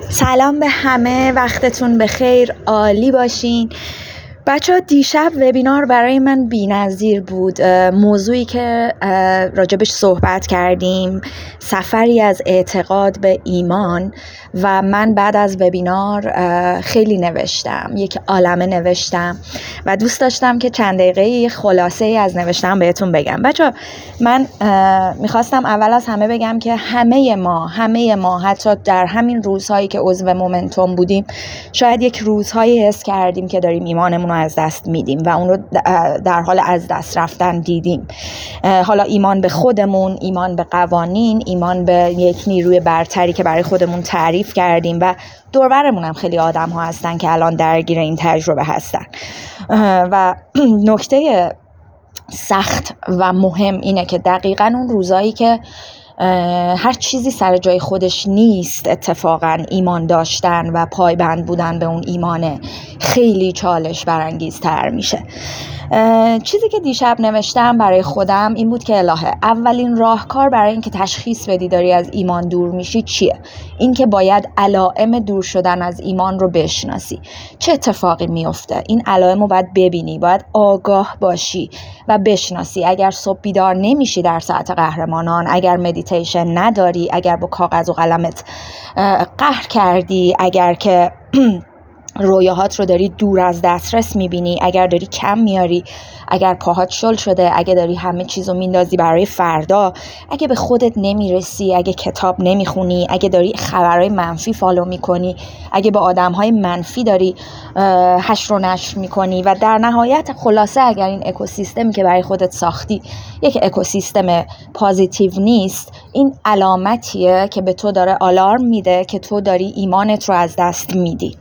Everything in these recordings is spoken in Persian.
سلام به همه، وقتتون بخیر، عالی باشین. بچه‌ها دیشب وبینار برای من بی‌نظیر بود. موضوعی که راجبش صحبت کردیم سفری از اعتقاد به ایمان و من بعد از وبینار خیلی نوشتم، یک عالمه نوشتم و دوست داشتم که چند دقیقه خلاصه از نوشتم بهتون بگم. بچه‌ها من میخواستم اول از همه بگم که همه ما حتی در همین روزهایی که عضو مومنتوم بودیم شاید یک روزهایی حس کردیم که داریم ایمانمون رو از دست میدیم و اون رو در حال از دست رفتن دیدیم. حالا ایمان به خودمون، ایمان به قوانین، ایمان به یک نیروی برتری که برای خودمون تعریف کردیم و دوربرمون هم خیلی آدم ها هستن که الان درگیر این تجربه هستن و نکته سخت و مهم اینه که دقیقاً اون روزایی که هر چیزی سر جای خودش نیست، اتفاقاً ایمان داشتن و پایبند بودن به اون ایمانه خیلی چالش برانگیزتر میشه. چیزی که دیشب نوشتم برای خودم این بود که الهه، اولین راهکار برای اینکه تشخیص بدی داری از ایمان دور میشی چیه؟ این که باید علائم دور شدن از ایمان رو بشناسی. چه اتفاقی میفته؟ این علائم رو باید ببینی، باید آگاه باشی و بشناسی. اگر صبح بیدار نمیشی در ساعت قهرمانان، اگر مدیتیشن نداری، اگر با کاغذ و قلمت قهر کردی، اگر که رویاهات رو داری دور از دسترس میبینی، اگر داری کم میاری، اگر پاهات شل شده، اگه داری همه چیزو میندازی برای فردا، اگه به خودت نمیرسی، اگه کتاب نمیخونی، اگه داری خبرهای منفی فالو میکنی، اگه با آدمهای منفی داری حشر و نشر میکنی و در نهایت خلاصه اگر این اکوسیستمی که برای خودت ساختی یک اکوسیستم پازیتیو نیست، این علامتیه که به تو داره آلارم میده که تو داری ایمانت رو از دست میدی.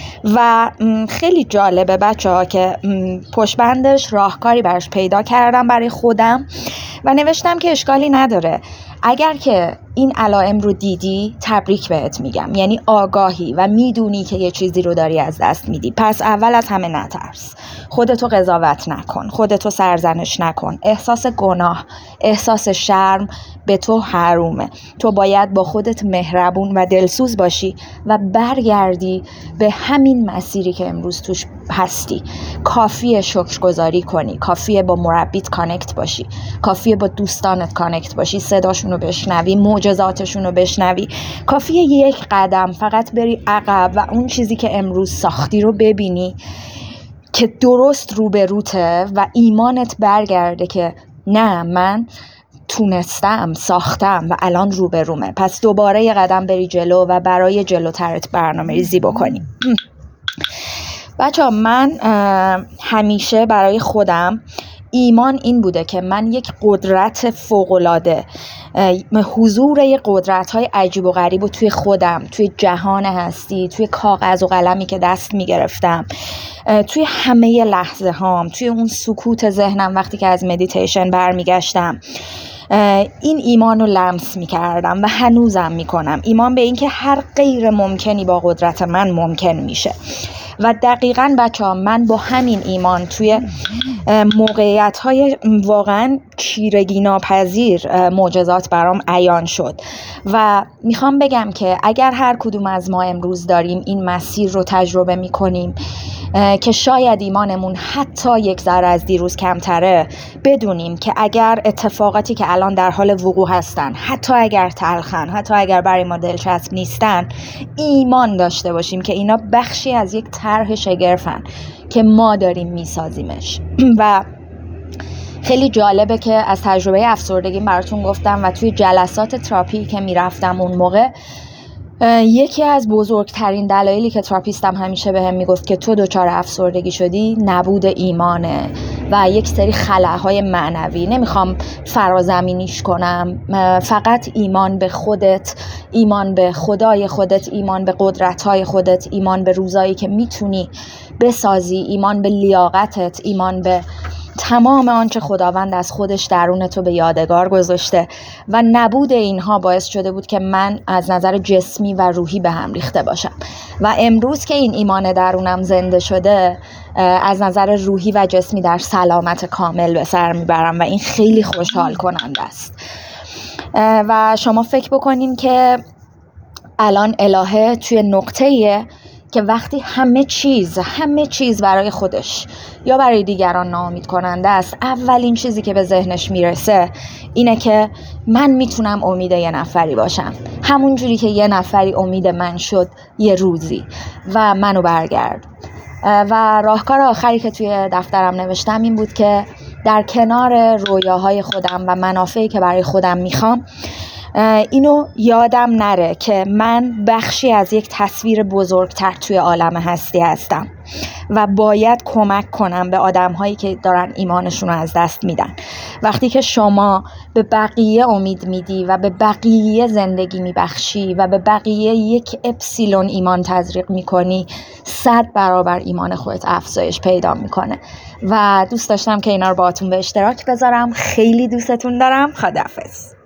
و خیلی جالبه بچه‌ها که پشت بندش راهکاری براش پیدا کردم برای خودم و نوشتم که اشکالی نداره. اگر که این علائم رو دیدی تبریک بهت میگم، یعنی آگاهی و میدونی که یه چیزی رو داری از دست میدی. پس اول از همه نترس، خودتو قضاوت نکن، خودتو سرزنش نکن. احساس گناه، احساس شرم به تو حرومه. تو باید با خودت مهربون و دلسوز باشی و برگردی به همین مسیری که امروز توش هستی. کافیه شکرگزاری کنی، کافیه با مربیت کانکت باشی، کافیه با دوستانت کانکت باشی، صداشون رو بشنوی، معجزاتشون رو بشنوی. کافیه یک قدم فقط بری عقب و اون چیزی که امروز ساختی رو ببینی که درست روبروته و ایمانت برگرده که نه، من تونستم، ساختم و الان روبرومه. پس دوباره یه قدم بری جلو و برای جلوترت برنامه ریزی بکنی. بچه ها، من همیشه برای خودم ایمان این بوده که من یک قدرت فوق‌العاده، حضور یک قدرت‌های عجیب و غریب و توی خودم، توی جهان هستی، توی کاغذ و قلمی که دست می‌گرفتم، توی همه لحظه هام، توی اون سکوت ذهنم وقتی که از مدیتیشن برمیگشتم، این ایمان رو لمس می‌کردم و هنوزم می‌کنم. ایمان به این که هر غیر ممکنی با قدرت من ممکن میشه. و دقیقاً بچه‌ها من با همین ایمان توی موقعیت‌های واقعاً چیرگی ناپذیر معجزات برام عیان شد و میخوام بگم که اگر هر کدوم از ما امروز داریم این مسیر رو تجربه میکنیم که شاید ایمانمون حتی یک ذره از دیروز کمتره، بدونیم که اگر اتفاقاتی که الان در حال وقوع هستن، حتی اگر تلخن، حتی اگر برای ما دلچسب نیستن، ایمان داشته باشیم که اینا بخشی از یک طرح شگرفن که ما داریم میسازیمش. و خیلی جالبه که از تجربه افسردگی براتون گفتم و توی جلسات تراپی که میرفتم اون موقع یکی از بزرگترین دلایلی که تراپیستم همیشه بهم میگفت که تو دچار افسردگی شدی نبود ایمانه و یک سری خلاهای معنوی. نمیخوام فرازمینیش کنم، فقط ایمان به خودت، ایمان به خدای خودت، ایمان به قدرت‌های خودت، ایمان به روزایی که میتونی بسازی، ایمان به لیاقتت، ایمان به تمام آنچه خداوند از خودش درون تو به یادگار گذاشته و نبود اینها باعث شده بود که من از نظر جسمی و روحی به هم ریخته باشم و امروز که این ایمان درونم زنده شده از نظر روحی و جسمی در سلامت کامل به سر میبرم و این خیلی خوشحال کننده است. و شما فکر بکنین که الان الهه توی نقطه‌ایه که وقتی همه چیز برای خودش یا برای دیگران ناامید کننده است، اولین چیزی که به ذهنش میرسه اینه که من میتونم امید یه نفری باشم، همون جوری که یه نفری امید من شد یه روزی و منو برگرد. و راهکار آخری که توی دفترم نوشتم این بود که در کنار رویاهای خودم و منافعی که برای خودم میخوام، اینو یادم نره که من بخشی از یک تصویر بزرگتر توی عالم هستی هستم و باید کمک کنم به آدم‌هایی که دارن ایمانشون رو از دست میدن. وقتی که شما به بقیه امید میدی و به بقیه زندگی میبخشی و به بقیه یک اپسیلون ایمان تزریق میکنی، 100 برابر ایمان خودت افزایش پیدا میکنه. و دوست داشتم که اینا رو باهاتون به اشتراک بذارم. خیلی دوستتون دارم. خداحافظ.